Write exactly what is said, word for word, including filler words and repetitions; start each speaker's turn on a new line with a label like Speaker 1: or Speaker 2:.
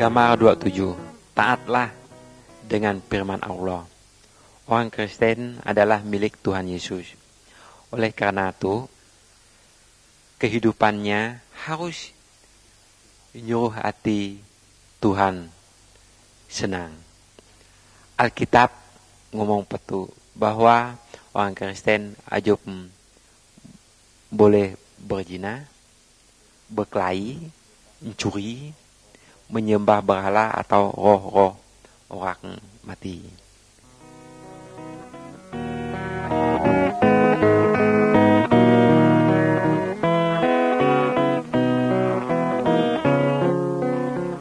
Speaker 1: Gamar dua puluh tujuh. Taatlah dengan firman Allah. Orang Kristen adalah milik Tuhan Yesus. Oleh karena itu, kehidupannya harus menyuruh hati Tuhan senang. Alkitab ngomong petu bahwa orang Kristen aja boleh berzina, berkelahi, mencuri, menyembah berhala atau roh-roh orang mati.